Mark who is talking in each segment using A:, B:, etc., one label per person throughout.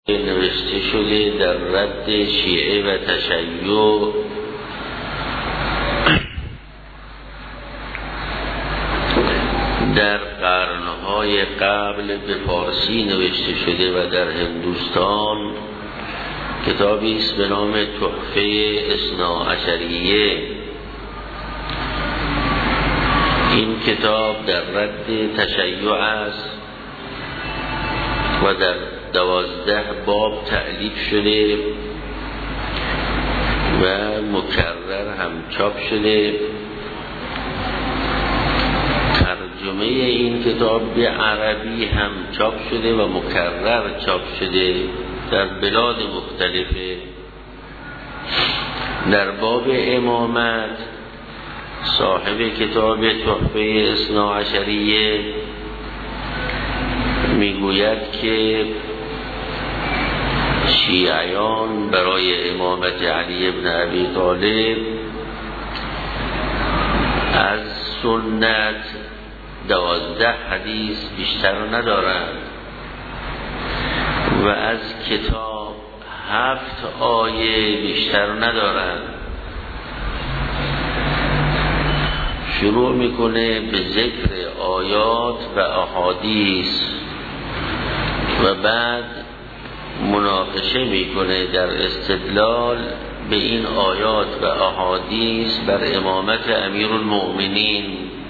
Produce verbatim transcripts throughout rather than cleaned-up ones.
A: نوشته شده در رد شیعه و تشیع در قرنهای قبل به فارسی نوشته شده و در هندوستان کتابی است به نام تحفه اثناعشریه. این کتاب در رد تشیع است و در دوازده باب تألیف شده و مکرر هم چاپ شده. ترجمه این کتاب به عربی هم چاپ شده و مکرر چاپ شده در بلاد مختلفه. در باب امامت صاحب کتاب تحفه اثناعشریه میگوید که شیعیان برای امامت علی ابن ابی طالب از سنت دوازده حدیث بیشتر ندارند و از کتاب هفت آیه بیشتر ندارند. شروع میکنه به ذکر آیات و احادیث و بعد مناقشه میکنه در استدلال به این آیات و احادیث بر امامت امیرالمؤمنین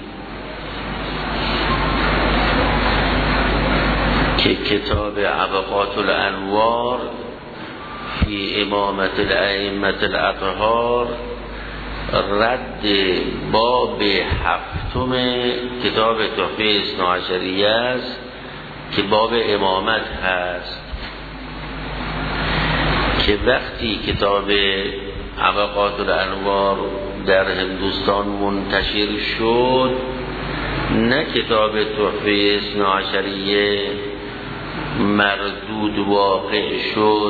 A: که کتاب عبقات الانوار فی امامت الائمه الاطهار رد باب هفتم کتاب تحفه اثناعشریه است که باب امامت هست، که وقتی کتاب عبقات الانوار در هندوستان منتشر شد نه کتاب تحفه اثناعشریه مردود واقع شد،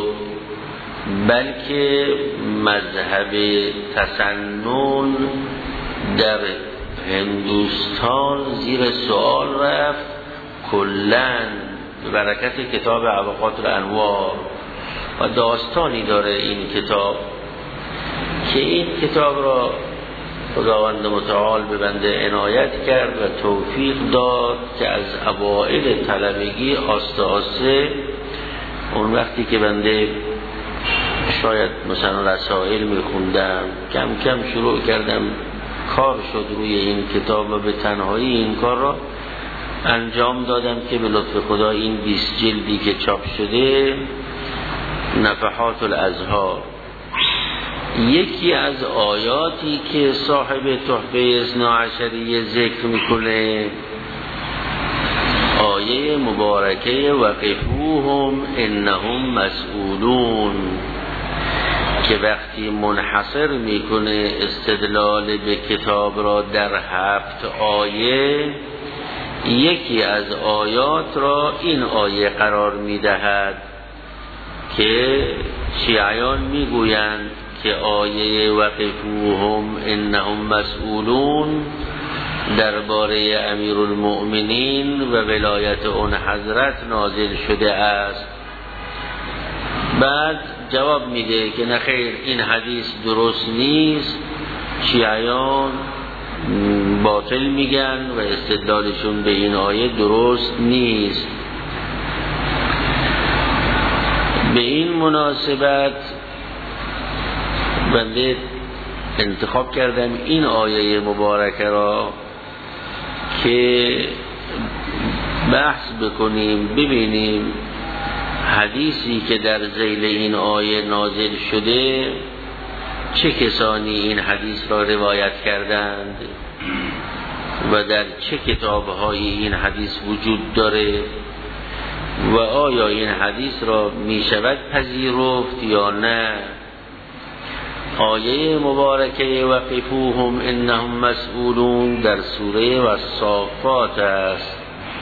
A: بلکه مذهب تسنن در هندوستان زیر سوال رفت کلن به برکت کتاب عبقات الانوار. و داستانی داره این کتاب که این کتاب را خداوند متعال به بنده عنایت کرد و توفیق داد که از اوائل طلبگی آسته آسته اون وقتی که بنده شاید مثلا رسائل میخوندم کم کم شروع کردم کار شد روی این کتاب و به تنهایی این کار را انجام دادم که به لطف خدا این بیست جلدی که چاپ شده نفحات الازهار، یکی از آیاتی که صاحب تحفه اثناعشریه ذکر میکنه آیه مبارکه وقفوهم انهم مسئولون، که وقتی منحصر میکنه استدلال به کتاب را در هفت آیه یکی از آیات را این آیه قرار میدهد که شیعیان میگویند که آیه وقفوهم انهم مسئولون درباره امیرالمؤمنین و ولایت اون حضرت نازل شده است. بعد جواب میده که نه خیر، این حدیث درست نیست، شیعیان باطل میگن و استدلالشون به این آیه درست نیست. به این مناسبت بنده انتخاب کردم این آیه مبارکه را که بحث بکنیم، ببینیم حدیثی که در ذیل این آیه نازل شده چه کسانی این حدیث را روایت کردند و در چه کتاب‌هایی این حدیث وجود داره و آیا این حدیث را می شود پذیرفت یا نه. آیه مبارکه وقفوهم انهم مسئولون در سوره والصافات است.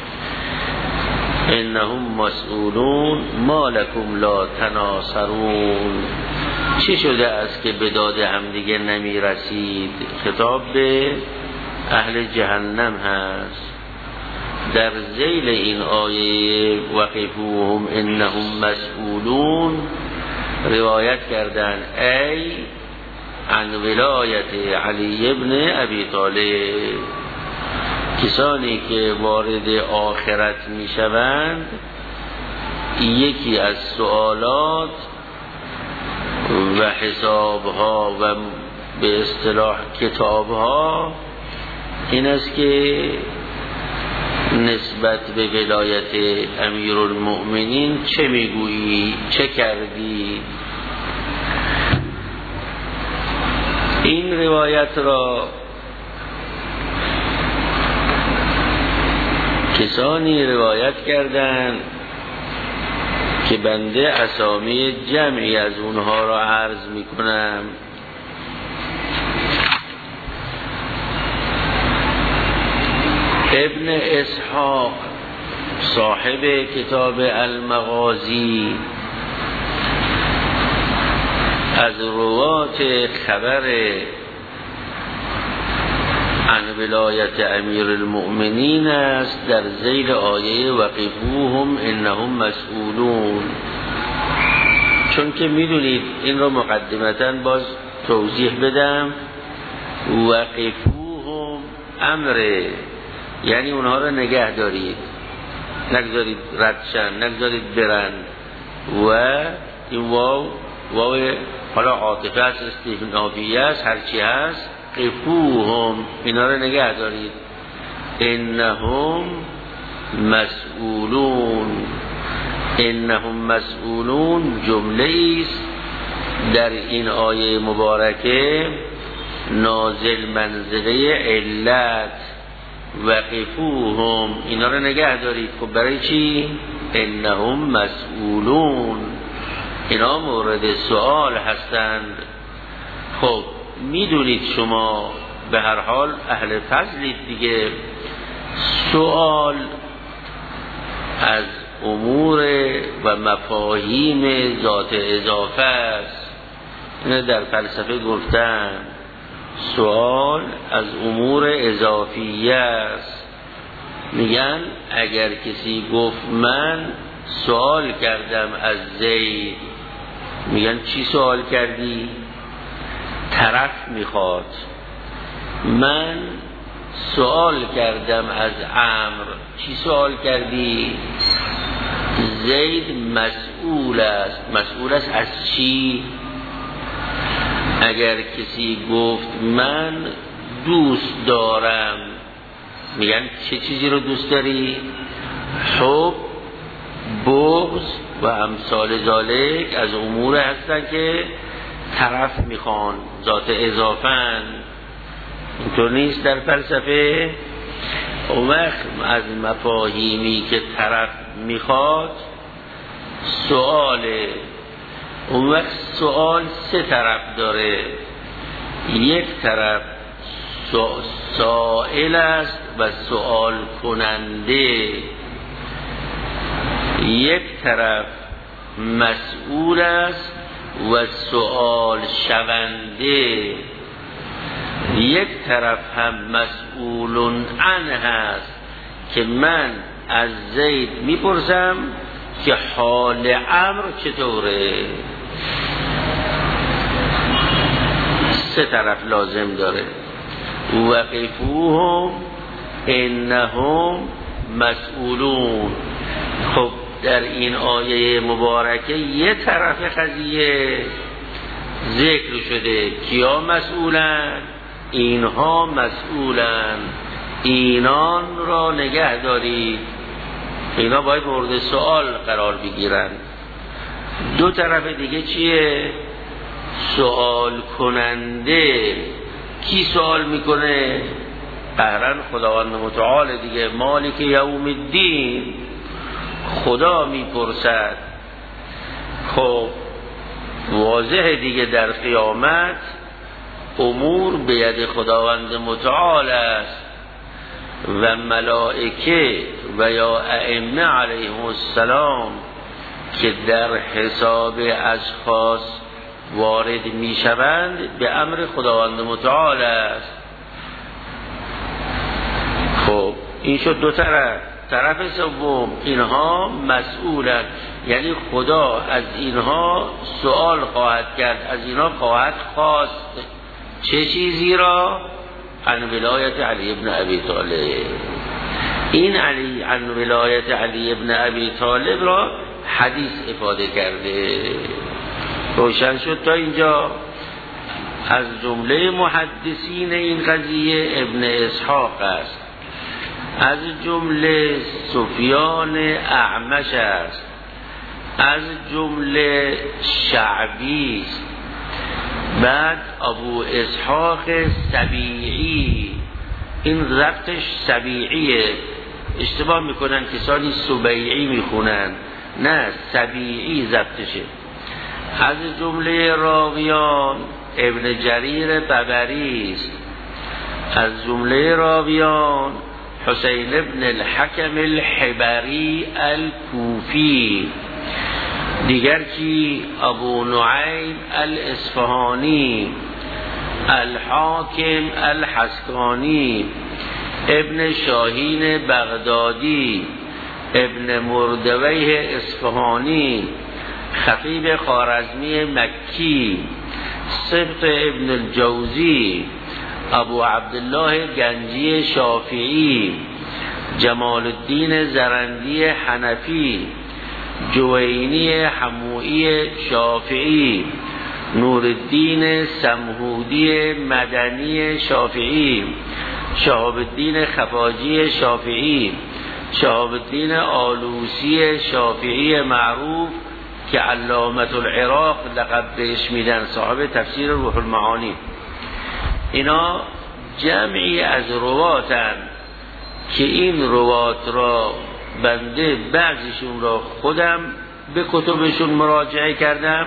A: انهم مسئولون ما لکم لا تناصرون، چی شده است که به داد هم دیگه نمی رسید؟ خطاب به اهل جهنم هست. در ذیل این آیه وقفوهم انهم مسئولون روایت کردن ای عن ولایت علی ابن ابی طالب، کسانی که وارد آخرت می شوند یکی از سوالات و حسابها و به اصطلاح کتابها این است که نسبت به ولایت امیرالمؤمنین چه میگویی، چه کردی. این روایت را کسانی روایت کردند که بنده اسامی جمعی از اونها را عرض میکنم. ابن اسحاق صاحب کتاب المغازی از روات خبر عن ولایت امیر المؤمنین است در ذیل آیه وقفوهم انهم مسئولون. چون که میدونید این را مقدمتاً باز توضیح بدم، وقفوهم امره، یعنی اونها را نگه دارید، نگذارید ردشن، نگذارید برن. و این واو واو حالا عاطفه است، استثنائیه است، هرچی هست، قفوهم اینا را نگه دارید. انهم مسئولون، انهم مسئولون جمله است در این آیه مبارکه نازل منزله علت. وقفوهم اینا رو نگه دارید. خب برای چی؟ انهم مسئولون، اینا مورد سوال هستند. خب میدونید شما به هر حال اهل فضلید دیگه، سوال از امور و مفاهیم ذات اضافه است. اینه در فلسفه گفتن سوال از امور اضافیه است. میگن اگر کسی گفت من سوال کردم از زید، میگن چی سوال کردی؟ طرف میخواد. من سوال کردم از عمرو، چی سوال کردی؟ زید مسئول است. مسئول است از چی؟ اگر کسی گفت من دوست دارم، میگن چه چیزی رو دوست داری؟ حب، بغض و امثال ذالک از امور هستن که طرف میخوان، ذات اضافن. اینطور نیست در فلسفه. اون وقت از مفاهیمی که طرف میخواد سؤاله. اون وقت سؤال سه طرف داره. یک طرف سائل است و سؤال کننده، یک طرف مسئول است و سؤال شونده، یک طرف هم مسئولون عنه هست که من از زید میپرسم که حال امر چطوره. سه طرف لازم داره. وقفوهم انهم مسئولون. خب در این آیه مبارکه یه طرف قضیه ذکر شده. کیا مسئولن؟ اینها مسئولن. اینان را نگه دارید. اینا باید مورد سوال قرار بگیرن. دو طرف دیگه چیه؟ سوال کننده. کی سوال میکنه؟ قهرن خداوند متعال دیگه، مالک یوم الدین، خدا میپرسد. خب واضح دیگه در قیامت امور به ید خداوند متعال است و ملائکه و یا ائمه علیهم السلام که در حساب اشخاص وارد می شوند به امر خداوند متعال است. خب این شد دو طرف. طرف سوم اینها مسئولن، یعنی خدا از اینها سوال خواهد کرد، از اینها خواهد خواست چه چیزی را؟ عن ولایت علی ابن ابی طالب. این علی عن ولایت علی ابن ابی طالب را حدیث افاده کرده. روشن شد تا اینجا؟ از جمله محدثین این قضیه ابن اسحاق است، از جمله سفیان اعمش است، از جمله شعبی است، بعد ابو اسحاق سبیعی، این ضبطش سبیعیه، اشتباه میکنن کسانی سبیعی میخونن، نه سبیعی ضبطشه. از جمله راویان ابن جریر طبری است، از جمله راویان حسین ابن الحکم الحبری الکوفی، دیگر کی؟ ابو نعیم الاصفهانی، الحاکم الحسکانی، ابن شاهین بغدادی، ابن مردویه اصفهانی، خطیب خوارزمی مکی، سبط ابن الجوزی، ابو عبدالله گنجی شافعی، جمال الدین زرندی حنفی، جوینی حموئی شافعی، نور الدین سمهودی مدنی شافعی، شهاب الدین خفاجی شافعی، شهاب الدین آلوسی شافعی معروف که علامت العراق لقب بهش میدن، صاحب تفسیر روح المعانی. اینا جمعی از رواتن که این روات را بنده بعضیشون را خودم به کتبشون مراجعه کردم،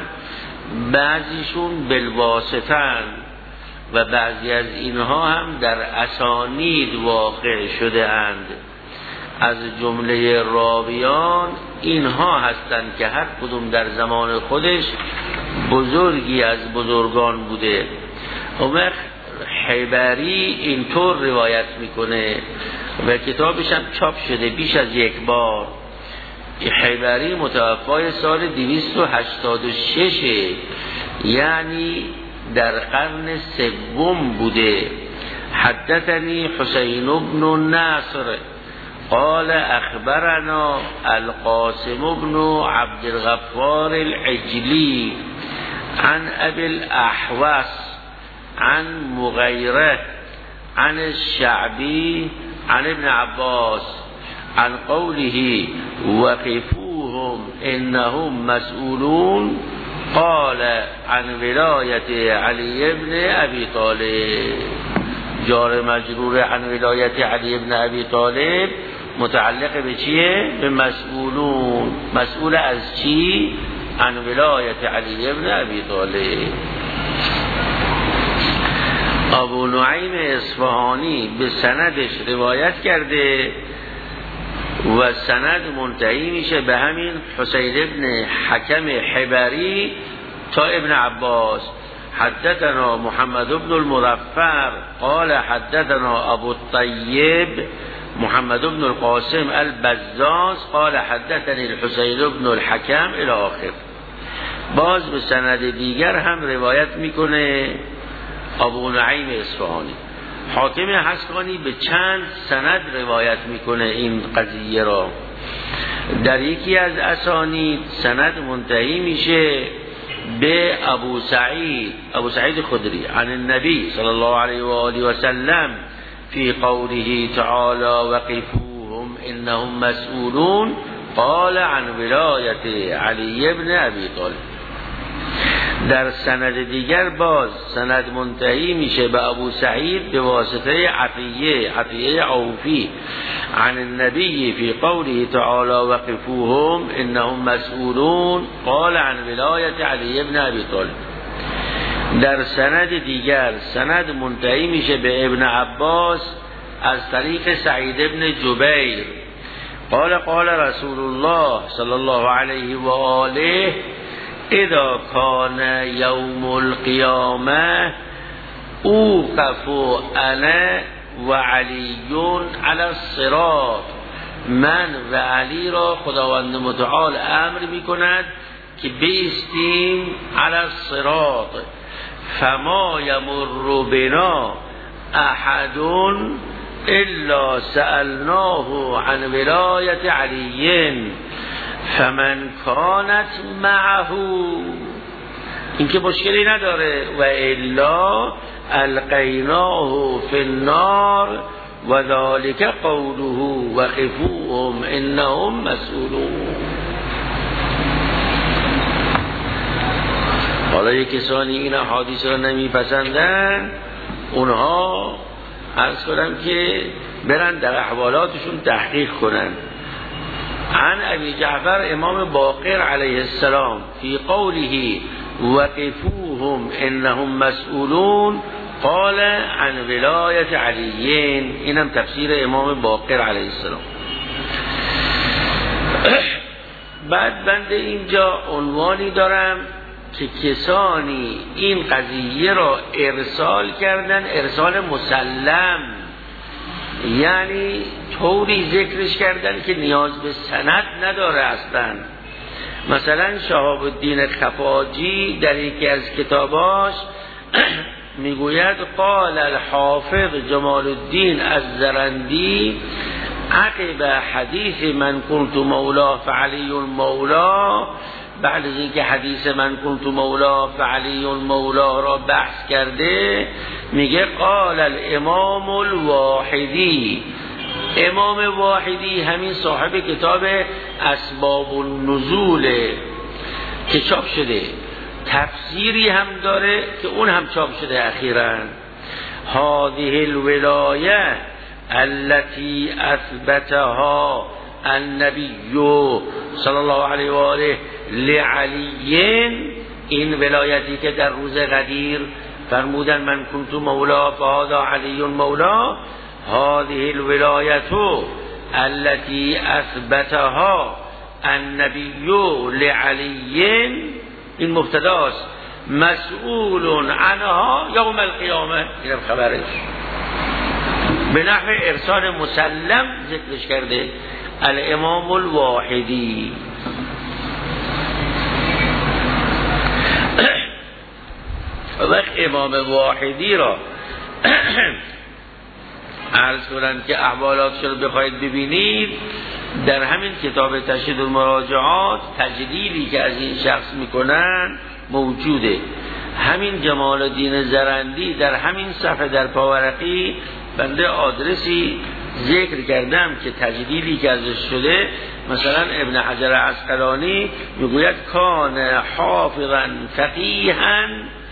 A: بعضیشون بالواسطن و بعضی از اینها هم در اسانید واقع شده اند. از جمله راویان اینها هستند که هر کدوم در زمان خودش بزرگی از بزرگان بوده. عمر حبری اینطور روایت میکنه و کتابش هم چاپ شده بیش از یک بار. حبری متوفای سال دویست و هشتاد و شش، یعنی در قرن سوم بوده. حدثنی حسین بن نصر قال اخبرنا القاسم بن عبد الغفار العجلی عن ابي الاحوص عن مغیره عن الشعبی عن ابن عباس عن قوله وقفوهم انهم مسئولون قال عن ولایت علی ابن ابی طالب. جار مجرور عن ولایت علی ابن ابی طالب متعلق به چیه؟ به مسئولون. مسئول از چی؟ عن ولایت علی ابن ابی طالب. ابو نعیم اصفهانی به سندش روایت کرده و سند منتهی میشه به همین حسین ابن حکم حبری تا ابن عباس. حدثنا محمد بن المظفر قال حدثنا ابو الطیب محمد بن القاسم البزاز قال حدثني الحسين بن الحكم الى آخر. باز به سند دیگر هم روایت میکنه ابو نعیم اصفهانی. حاکم حسکانی به چند سند روایت میکنه این قضیه را. در یکی از اسانید سند منتهی میشه به ابو سعید ابو سعید خدری عن النبی صلی الله علیه و آله و سلم فی قوله تعالی وقفوهم انهم مسئولون قال عن ولایت علی ابن ابی طالب. در سند دیگر باز سند منتهی میشه به ابو سعید به واسطه عطیه عطیه عوفی عن النبی فی قوله تعالی وقفوهم انهم مسئولون قال عن ولایت علی ابن ابی طالب. در سند دیگر سند منتهی میشه به ابن عباس از طریق سعید ابن جبیر قال قال رسول الله صلی الله علیه و آله اذا کان یوم القیامه اوقف انا و علی علی الصراط من و علی را خداوند متعال امر میکند که بیستیم علی الصراط فما یمر بنا احد الا سألناه عن ولایت علی فمن کانت معه، این که مشکلی نداره، و الا القیناه فی النار و ذالک قوله وقفوهم انهم مسئولون. حالا یک کسانی این حدیث را نمیپسندن، اونها عرض کنم که برن در احوالاتشون تحقیق کنن. عن ابی جعفر امام باقر علیه السلام فی قوله وقفوهم انهم مسئولون قال عن ولایت علیین، اینم تفسیر امام باقر علیه السلام. بعد بنده اینجا عنوانی دارم که کسانی این قضیه را ارسال کردن، ارسال مسلم، یعنی طوری ذکرش کردن که نیاز به سند نداره اصلا. مثلا شهاب الدین خفاجی در یکی از کتاباش میگوید قال الحافظ جمال الدین الزرندی عقب حدیث من کنت مولا فعلی مولا، بعد از اینکه حدیث من کنت مولا فعلی مولا را بحث کرده میگه قال الامام الواحدی، امام واحدی همین صاحب کتاب اسباب النزول که چاپ شده، تفسیری هم داره که اون هم چاپ شده اخیراً. هذه الولایه التي اثبتها النبی صلی الله علیه و آله لعلی، این ولایتی که در روز غدیر فرمودن من کنت مولا فهذا علی مولا، هذه الولایت التي اثبتها النبی لعلی، این مبتداست، مسئول عنها یوم القیامه، اینم خبرش. به نحو ارسال مسلم ذکرش کرده الامام الواحدی. وقت امام واحدی را عرض کنند که احوالاتش رو بخواید ببینید، در همین کتاب تشهید المراجعات تجلیلی که از این شخص میکنن موجوده. همین جمال الدین زرندی در همین صفحه در پاورقی بنده آدرسی ذکر کردم که تجلیلی که ازش شده، مثلا ابن حجر عسقلانی میگوید کان حافظا فقیها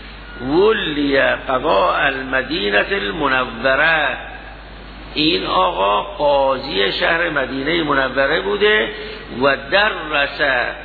A: ولی قضاء المدینه المنوره، این آقا قاضی شهر مدینه منوره بوده و درس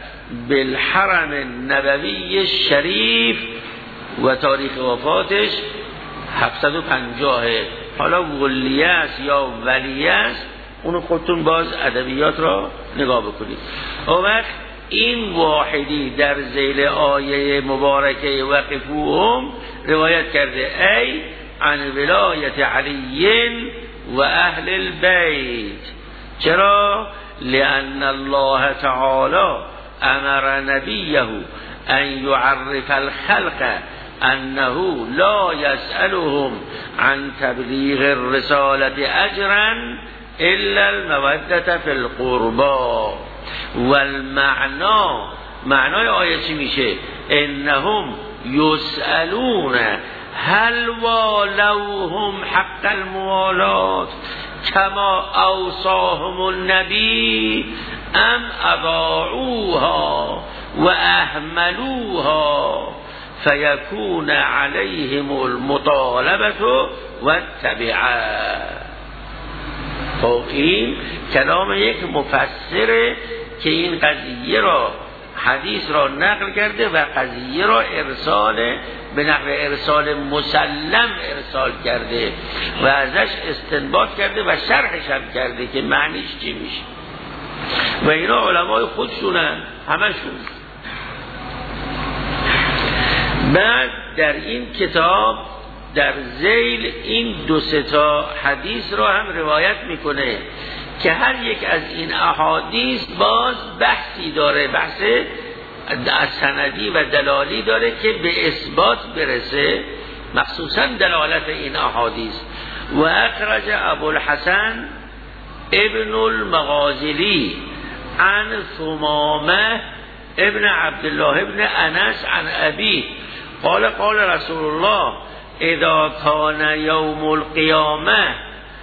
A: بالحرم النبوی شریف و تاریخ وفاتش هفتصد و پنجاه. حالا ولیه است یا ولیه است، اونو خودتون باز ادبیات را نگاه بکنید. اون وقت این واحدی در ذیل آیه مبارکه وقفوهم روایت کرده ای عن ولایت علی و اهل البیت. چرا؟ لأن الله تعالی امر نبیه ان یعرف الخلق انه لا يسألهم عن تبلیغ الرسالة اجرا الا المودة في القربى. والمعنى، معنای آیه چی میشه؟ انهم يسألون هل والوهم حق الموالات كما اوصاهم النبي ام اضاعوها و اهملوها فیکون علیهم المطالبه و التبعه. خب این کلام یک مفسره که این قضیه را، حدیث را نقل کرده و قضیه را ارسال به نحو ارسال مسلم ارسال کرده و ازش استنباط کرده و شرحش هم کرده که معنیش چی میشه. و اینا علمای خودشونن همشون. بعد در این کتاب در ذیل این دو سه تا حدیث را هم روایت میکنه که هر یک از این احادیث باز بحثی داره، بحث سندی و دلالی داره که به اثبات برسه، مخصوصا دلالت این احادیث. و اخرج ابو الحسن ابن المغازلی عن ثمامه ابن عبدالله ابن انس عن ابی قال قال رسول الله اذا كان يوم القيامه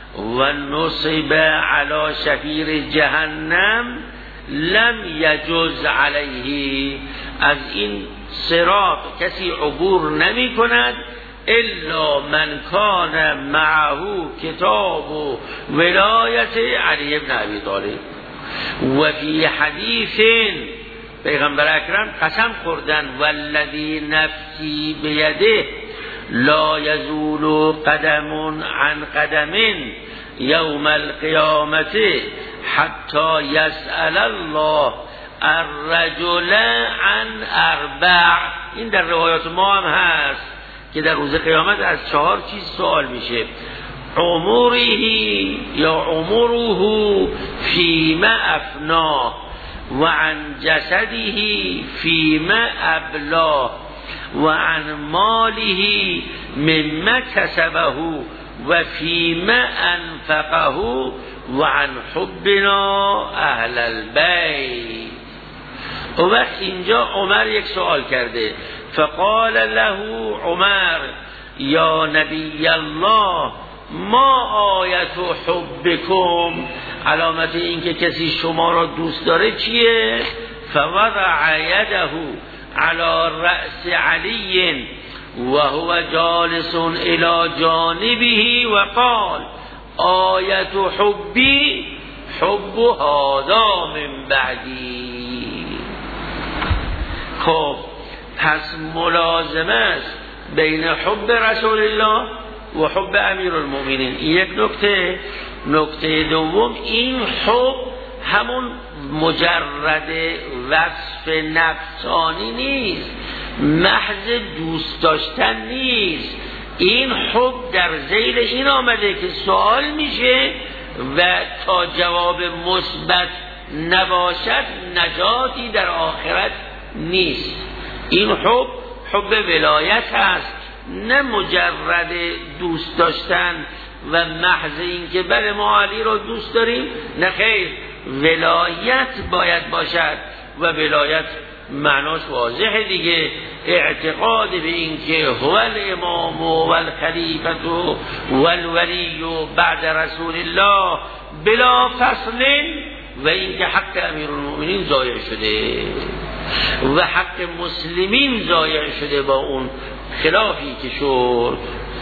A: ونصب على شفير جهنم لم يجوز عليه، از این صراط کسی عبور نمی کند الا من کان معه کتاب و ولایت علی ابن ابی طالب. و فی حدیث پیغمبر اکرم قسم خوردن والذی نفسی بیده لا یزول قدم عن قدم یوم القیامت حتی یسأل الله الرجل عن اربع. این در روایات ما هم هست که در روز قیامت از چهار چیز سوال میشه: عمره یا عمره فیما افناه و عن جسده فیما ابلاه و عن ماله مما کسبه و فیما انفقه و عن حبنا اهل البیت. و وقت اینجا عمر یک سوال کرده، فقال له عمر یا نبی الله ما آیت حبکم، علامت این که کسی شما را دوست داره چیه؟ فوضع یده على رأس علی و هو جالس الى جانبه و قال آیت حبی حب هذا من بعدی. خب پس ملازمه است بین حب رسول الله و حب امیر المؤمنین. یک نکته. نکته دوم، این حب همون مجرد وصف نفسانی نیست، محض دوست داشتن نیست. این حب در ذیل این آمده که سوال میشه و تا جواب مثبت نباشد نجاتی در آخرت نیست. این حب حب ولایت هست، نه مجرد دوست داشتن و محض این که بله ما علی رو دوست داریم، نه خیر، ولایت باید باشد و ولایت معناش واضحه دیگه، اعتقاد به این که هو الامام و الخلیفه و الولی بعد رسول الله بلا فصل، و این که حق امیر المؤمنین ضایع شده و حق مسلمین ضایع شده با اون خلافی که شد.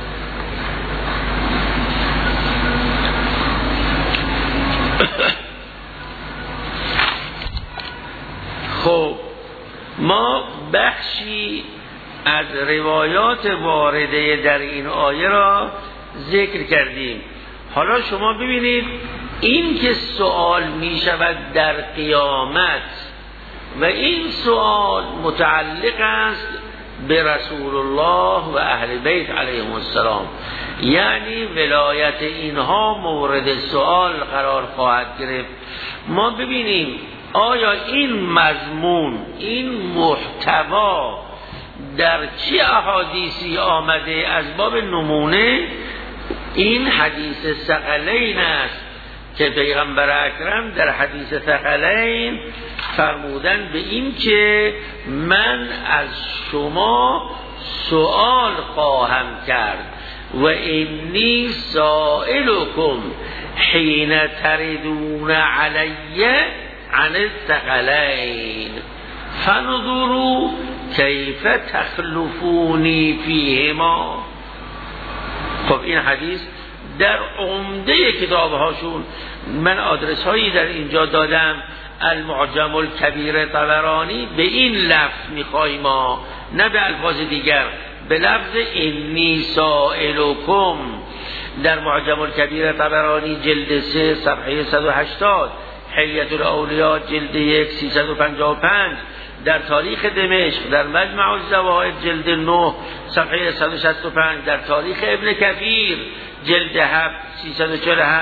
A: خب ما بخشی از روایات وارده در این آیه را ذکر کردیم. حالا شما ببینید این که سوال می شود در قیامت و این سوال متعلق است به رسول الله و اهل بیت علیهم السلام، یعنی ولایت اینها مورد سوال قرار خواهد گرفت. ما ببینیم آیا این مضمون، این محتوا در چه احادیثی آمده؟ از باب نمونه این حدیث ثقلین است که پیغمبر اکرم در حدیث ثقلین فرمودن به این که من از شما سوال خواهم کرد و انی سائلکم حین تردون علیه عن الثقلین فنظروا کیف تخلفونی فیهما. خب این حدیث در عمده کتاب هاشون، من آدرس هایی در اینجا دادم، المعجم الکبیر طبرانی به این لفظ میخواهیم ما، نه به الفاظ دیگر، به لفظ انی سائلکم در معجم الکبیر طبرانی جلد سه صفحه صد و هشتاد، حلیة الاولیاء جلد یک سیصد و پنجاه و پنج، در تاریخ دمشق در مجمع الزوائد جلد نه صفحه صد و شصت و پنج، در تاریخ ابن کثیر جلد هفت سیصد و چهل و هشت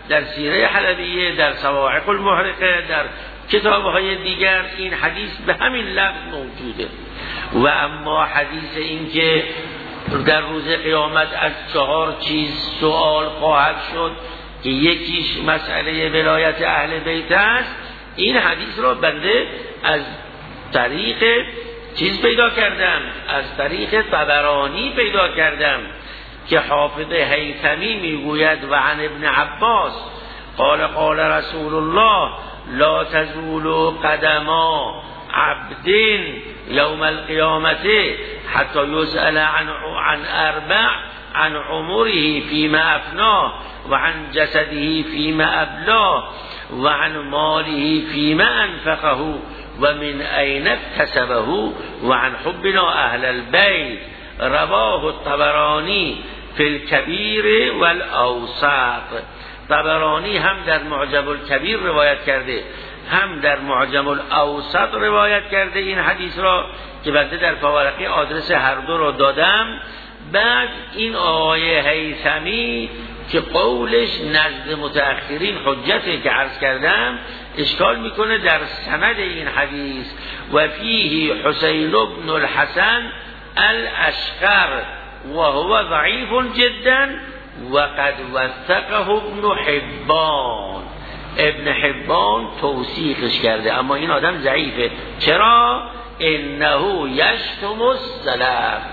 A: در سیره حلبیه، در صواعق المحرقه، در کتاب‌های دیگر این حدیث به همین لفظ موجوده. و اما حدیث این که در روز قیامت از چهار چیز سوال خواهد شد که یکیش مسئله ولایت اهل بیت است، این حدیث را بنده از طریق چیز پیدا کردم، از طریق طبرانی پیدا کردم که حافظ هیثمی میگوید و عن ابن عباس قال قال رسول الله لا تزول قدما عبد یوم القیامت حتی یسأل عن عن اربع عن عمره فيما افناه و عن جسده فيما ابلاه و عن ماله فيما انفقه و من اين اكتسبه و عن حبنا اهل البيت. رواه الطبرانی فی الکبیر والاوسط. طبرانی هم در معجم الکبیر روایت کرده، هم در معجم الاوسط روایت کرده این حدیث را که بنده در فوارقی آدرس هر دو را دادم. بعد این آقای هیثمی که قولش نزد متأخرین حجته که عرض کردم، اشکال میکنه در سند این حدیث و فیه حسین بن الحسن الاشقر و هو ضعیف جدا و قد وثقه ابن حبان. ابن حبان توثیقش کرده، اما این آدم ضعیفه. چرا؟ انه یشتم السلف،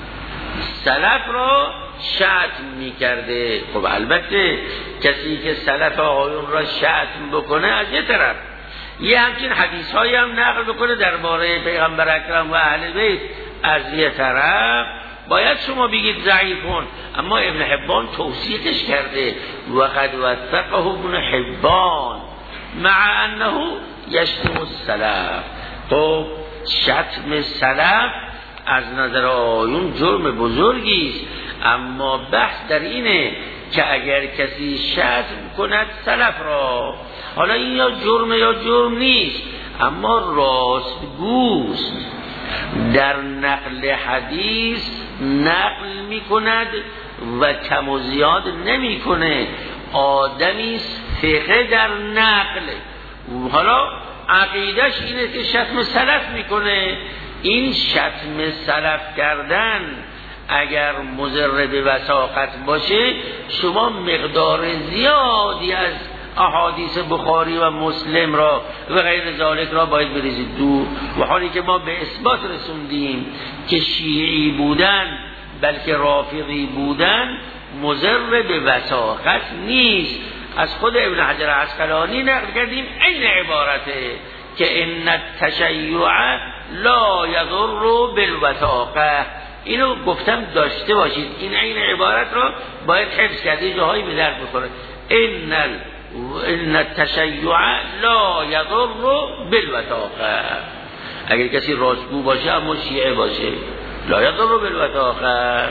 A: سلف را شتم میکرده. خب البته کسی که سلف آقایون را شتم بکنه از یه طرف، یه همچین حدیث هایی هم نقل بکنه درباره پیغمبر اکرم و اهل بیت از یه طرف، باید شما بگید ضعیفون، اما ابن حبان توثیقش کرده و قد وثقه ابن حبان مع انه یشتم السلف. خب شتم سلف از نظر آیون جرم بزرگی است، اما بحث در اینه که اگر کسی شتم کند سلف را، حالا این یا جرم یا جرم نیست، اما راستگوست، در نقل حدیث نقل می کند و کم و زیاد نمی کنه، آدمی ثقه در نقل. حالا عقیدش اینه که شتم سلف میکنه. این شتم سلف کردن اگر مضر به وثاقت باشه، شما مقدار زیادی از احادیث بخاری و مسلم را و غیر ذالک را باید بریزید دور، و حالی که ما به اثبات رسوندیم که شیعی بودن بلکه رافضی بودن مضر به وثاقت نیست. از خود ابن حجر عسقلانی نقل کردیم این عبارته که ان التشیع لا یضر بالوثاقه. اینو گفتم داشته باشید، این این عبارت را باید حفظ کرده، جاهایی به درد بخوره. ان ان التشیع لا یضر بالوثاقه. اگر کسی راستگو باشه اما شیعه باشه، لا یضر بالوثاقه.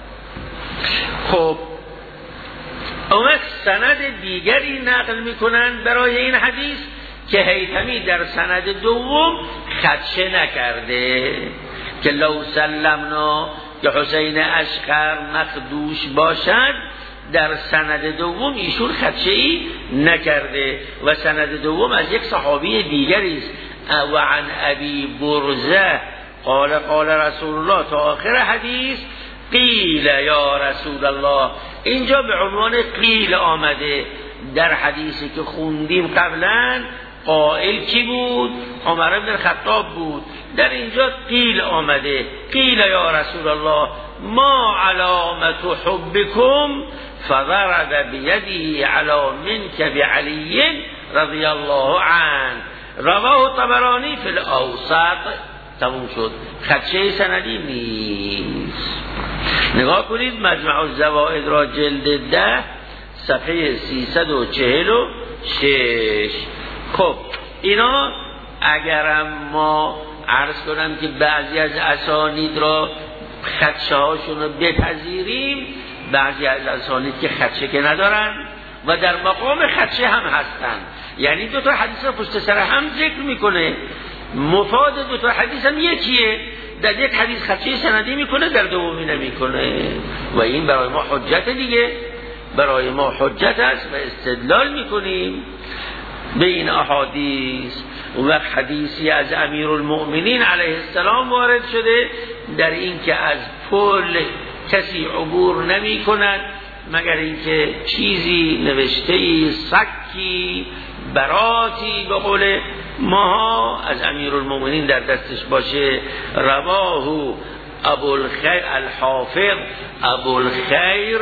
A: خب اومد سند دیگری نقل میکنن برای این حدیث که هیثمی در سند دوم خدشه نکرده که لو سلمنا که حسین اشقر مخدوش باشد، در سند دوم ایشون خدشه‌ای نکرده و سند دوم از یک صحابی دیگری است. و عن ابی برزه قال قال رسول الله تا آخر حدیث. قیل یا رسول الله، اینجا به عنوان قیل آمده. در حدیثی که خوندیم قبلا قائل کی بود؟ عمر بن الخطاب بود. در اینجا قیل آمده، قیل یا رسول الله ما علامت حبکم فضرب بیده علی منکب علی رضی الله عنه. رواه طبرانی فی الاوسط. تموم شد، خدشه سندی نیست. نگاه کنید مجمع الزوائد را جلد ده صفحه سیصد و چهل و شش. خب اینا اگرم ما عرض کنم که بعضی از اسانید را خدشه هاشون رو بپذیریم، بعضی از اسانید که خدشه که ندارن و در مقام خدشه هم هستن، یعنی دو تا حدیث را پشت سر هم ذکر میکنه، مفاد دو تا حدیث هم یکیه، در یک حدیث خدشه سندی میکنه، در دومی نمیکنه، و این برای ما حجت دیگه. برای ما حجت است و استدلال میکنیم به این احادیث. اون وقت حدیثی از امیرالمؤمنین علیه السلام وارد شده در این که از پل کسی عبور نمی کند مگر اینکه چیزی نوشته‌ای، سکی، براتی به قول ما از امیرالمؤمنین در دستش باشه. رواه ابوالخیر الحافظ ابوالخیر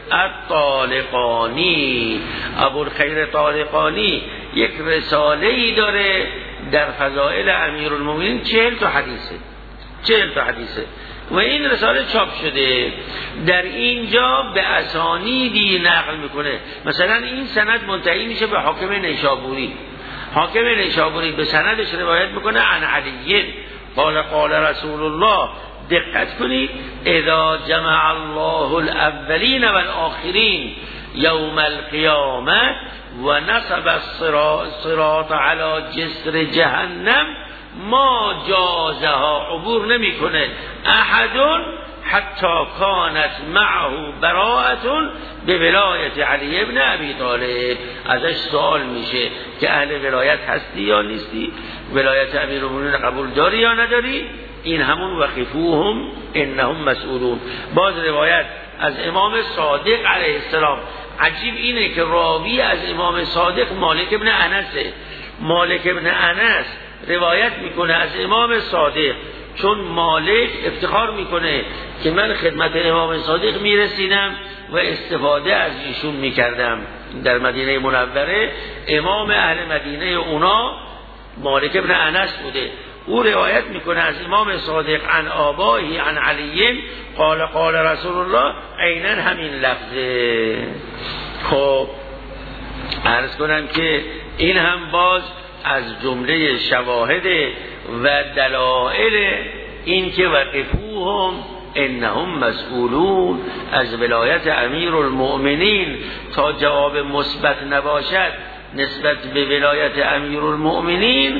A: الطالقانی. ابوالخیر طالقانی یک رساله‌ای داره در فضائل امیرالمؤمنین، چهل تا حدیثه چهل تا حدیثه و این رساله چاپ شده. در اینجا به اسانیدی نقل میکنه. مثلا این سند منتهی میشه به حاکم نیشابوری. حاکم نیشابوری به سندش روایت میکنه عن علی قال قال رسول الله. دقت کنید، اذا جمع الله الاولین والآخرین یوم القیامه و نصب الصراط على جسر جهنم ما جازها، عبور نمیکنه احد حتی کانت معه براءة به ولایت علی ابن ابی طالب. ازش سوال میشه که اهل ولایت هستی یا نیستی، ولایت امیرالمؤمنین قبول داری یا نداری. این همون وقفوهم انهم مسئولون. باز روایت از امام صادق علیه السلام. عجیب اینه که راوی از امام صادق مالک ابن انسه. مالک ابن انس روایت میکنه از امام صادق، چون مالک افتخار میکنه که من خدمت امام صادق میرسیدم و استفاده از ایشون میکردم. در مدینه منوره امام اهل مدینه اونا مالک ابن انس بوده. او روایت میکنه از امام صادق عن آبایی عن علی قال قال رسول الله، عیناً همین لفظه. خب عرض کنم که این هم باز از جمله شواهد و دلائل این که وقفوهم انهم مسئولون از ولایت امیرالمؤمنین تا جواب مثبت نباشد نسبت به ولایت امیرالمؤمنین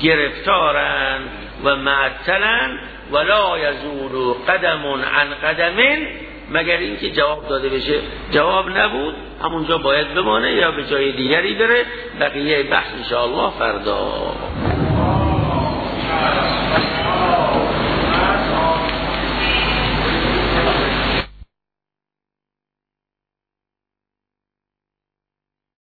A: گرفتارن و معطلن ولا یزول قدم عن قدم، مگر اینکه جواب داده بشه. جواب نبود همونجا باید بمانه یا به جای دیگری بره. بقیه بحث انشاءالله فردا.